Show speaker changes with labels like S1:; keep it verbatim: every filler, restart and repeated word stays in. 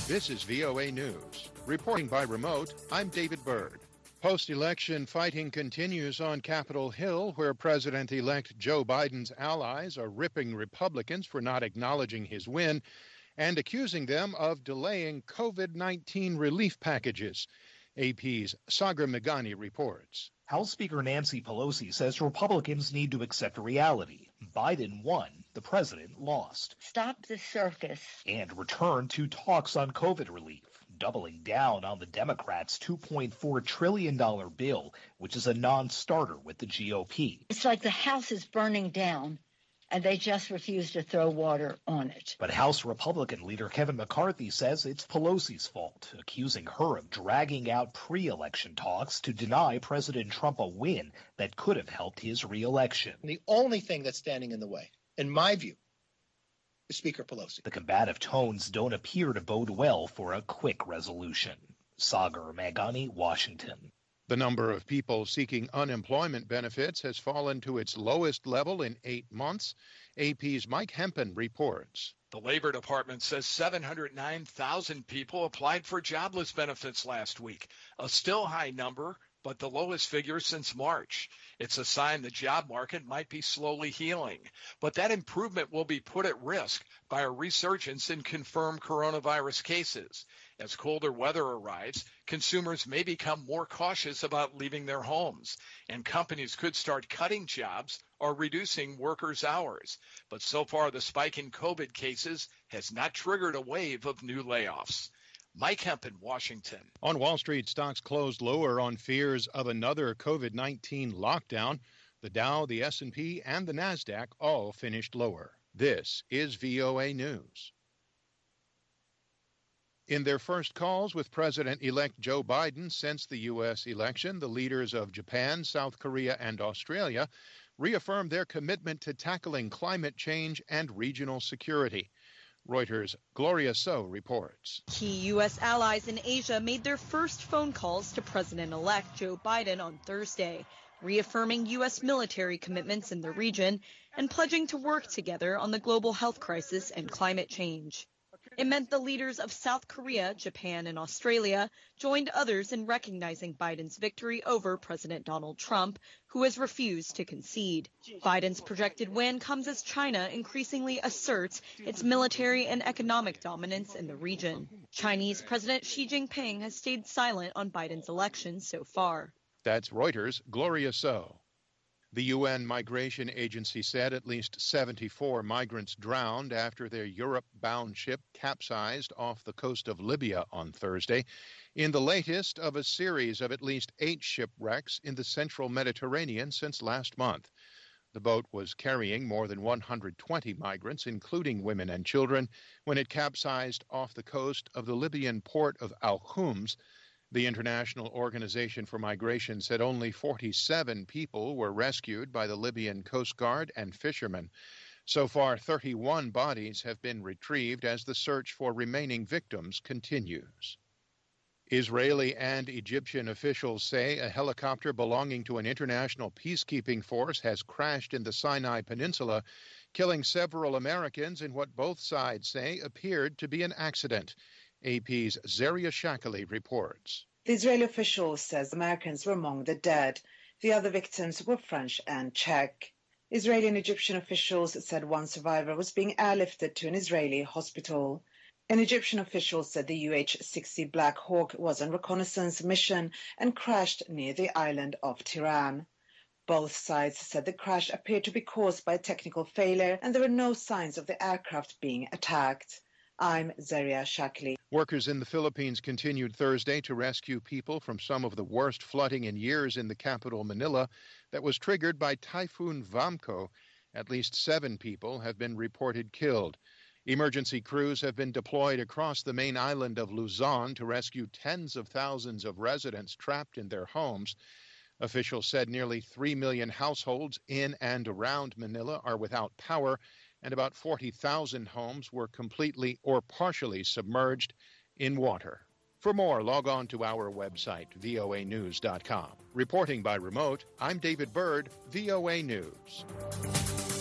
S1: This is V O A News. Reporting by remote, I'm David Byrd. Post-election fighting continues on Capitol Hill, where President-elect Joe Biden's allies are ripping Republicans for not acknowledging his win and accusing them of delaying COVID nineteen relief packages. A P's Sagar Meghani reports.
S2: House Speaker Nancy Pelosi says Republicans need to accept reality. Biden won, the president lost.
S3: Stop the circus.
S2: And return to talks on COVID relief, doubling down on the Democrats' two point four trillion dollars bill, which is a non-starter with the G O P.
S3: It's like the house is burning down, and they just refuse to throw water on it.
S2: But House Republican leader Kevin McCarthy says it's Pelosi's fault, accusing her of dragging out pre-election talks to deny President Trump a win that could have helped his re-election.
S4: The only thing that's standing in the way, in my view, is Speaker Pelosi.
S2: The combative tones don't appear to bode well for a quick resolution. Sagar Meghani, Washington.
S1: The number of people seeking unemployment benefits has fallen to its lowest level in eight months. A P's Mike Hempen reports.
S5: The Labor Department says seven hundred nine thousand people applied for jobless benefits last week, a still high number, but the lowest figure since March. It's a sign the job market might be slowly healing, but that improvement will be put at risk by a resurgence in confirmed coronavirus cases. As colder weather arrives, consumers may become more cautious about leaving their homes, and companies could start cutting jobs or reducing workers' hours. But so far, the spike in COVID cases has not triggered a wave of new layoffs. Mike Hempen, Washington.
S1: On Wall Street, stocks closed lower on fears of another COVID nineteen lockdown. The Dow, the S and P, and the NASDAQ all finished lower. This is V O A News. In their first calls with President-elect Joe Biden since the U S election, the leaders of Japan, South Korea, and Australia reaffirmed their commitment to tackling climate change and regional security. Reuters' Gloria So reports.
S6: Key U S allies in Asia made their first phone calls to President-elect Joe Biden on Thursday, reaffirming U S military commitments in the region and pledging to work together on the global health crisis and climate change. It meant the leaders of South Korea, Japan, and Australia joined others in recognizing Biden's victory over President Donald Trump, who has refused to concede. Biden's projected win comes as China increasingly asserts its military and economic dominance in the region. Chinese President Xi Jinping has stayed silent on Biden's election so far.
S1: That's Reuters' Gloria So. The U N Migration Agency said at least seventy-four migrants drowned after their Europe-bound ship capsized off the coast of Libya on Thursday, in the latest of a series of at least eight shipwrecks in the central Mediterranean since last month. The boat was carrying more than one hundred twenty migrants, including women and children, when it capsized off the coast of the Libyan port of Al-Khums. The International Organization for Migration said only forty-seven people were rescued by the Libyan Coast Guard and fishermen. So far, thirty-one bodies have been retrieved as the search for remaining victims continues. Israeli and Egyptian officials say a helicopter belonging to an international peacekeeping force has crashed in the Sinai Peninsula, killing several Americans in what both sides say appeared to be an accident. A P's Zeria Shakali reports.
S7: The Israeli official says Americans were among the dead. The other victims were French and Czech. Israeli and Egyptian officials said one survivor was being airlifted to an Israeli hospital. An Egyptian official said the U H sixty Black Hawk was on reconnaissance mission and crashed near the island of Tiran. Both sides said the crash appeared to be caused by a technical failure and there were no signs of the aircraft being attacked. I'm Zeria Shakli.
S1: Workers in the Philippines continued Thursday to rescue people from some of the worst flooding in years in the capital, Manila, that was triggered by Typhoon Vamco. At least seven people have been reported killed. Emergency crews have been deployed across the main island of Luzon to rescue tens of thousands of residents trapped in their homes. Officials said nearly three million households in and around Manila are without power, and about forty thousand homes were completely or partially submerged in water. For more, log on to our website, V O A news dot com. Reporting by remote, I'm David Byrd, V O A News.